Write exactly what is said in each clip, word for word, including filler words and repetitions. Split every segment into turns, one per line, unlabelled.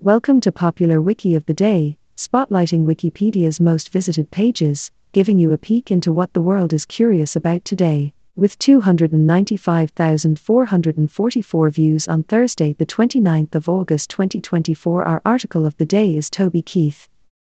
Welcome to Popular Wiki of the Day, spotlighting Wikipedia's most visited pages, giving you a peek into what the world is curious about today. With two hundred ninety-five thousand four hundred forty-four views on Thursday, the twenty-ninth of August twenty twenty-four, our article of the day is Toby Keith.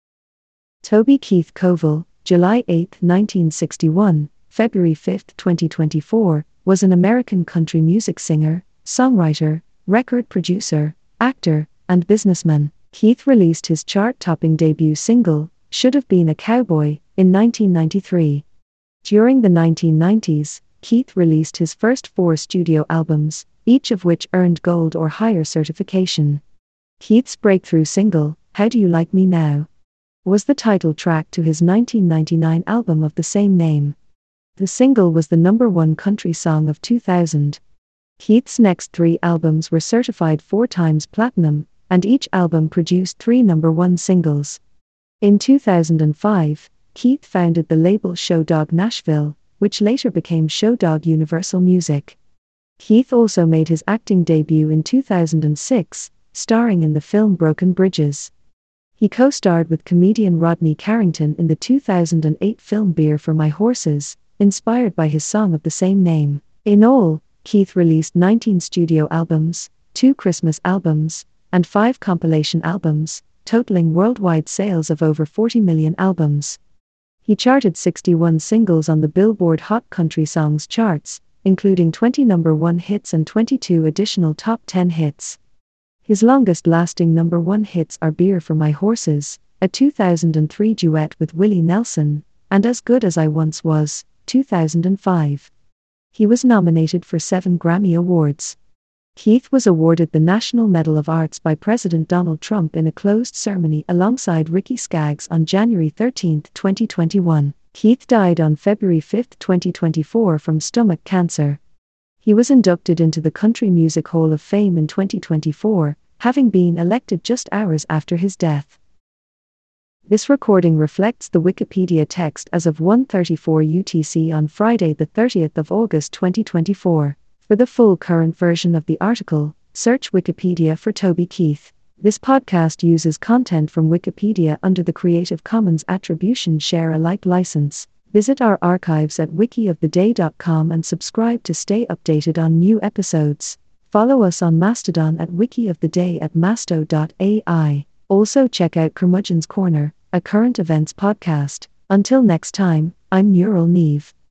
Toby Keith Covell, July eighth, nineteen sixty-one, February fifth, twenty twenty-four, was an American country music singer, songwriter, record producer, actor, and businessman. Keith released his chart-topping debut single, Should Have Been a Cowboy, in nineteen ninety-three. During the nineteen nineties, Keith released his first four studio albums, each of which earned gold or higher certification. Keith's breakthrough single, How Do You Like Me Now?, was the title track to his nineteen ninety-nine album of the same name. The single was the number one country song of two thousand. Keith's next three albums were certified four times platinum, and each album produced three number one singles. In two thousand five, Keith founded the label Show Dog Nashville, which later became Show Dog Universal Music. Keith also made his acting debut in two thousand six, starring in the film Broken Bridges. He co-starred with comedian Rodney Carrington in the two thousand eight film Beer for My Horses, inspired by his song of the same name. In all, Keith released nineteen studio albums, two Christmas albums, and five compilation albums, totaling worldwide sales of over forty million albums. He charted sixty-one singles on the Billboard Hot Country Songs charts, including twenty number one hits and twenty-two additional top ten hits. His longest-lasting number one hits are Beer for My Horses, a two thousand three duet with Willie Nelson, and As Good As I Once Was, two thousand five. He was nominated for seven Grammy Awards. Keith was awarded the National Medal of Arts by President Donald Trump in a closed ceremony alongside Ricky Skaggs on January thirteenth, twenty twenty-one. Keith died on February fifth, twenty twenty-four from stomach cancer. He was inducted into the Country Music Hall of Fame in twenty twenty-four, having been elected just hours after his death. This recording reflects the Wikipedia text as of one thirty-four U T C on Friday the thirtieth of August twenty twenty-four. For the full current version of the article, search Wikipedia for Toby Keith. This podcast uses content from Wikipedia under the Creative Commons Attribution Share Alike license. Visit our archives at wiki of the day dot com and subscribe to stay updated on new episodes. Follow us on Mastodon at wikioftheday at masto dot A I. Also check out Curmudgeon's Corner, a current events podcast. Until next time, I'm Neural Neve.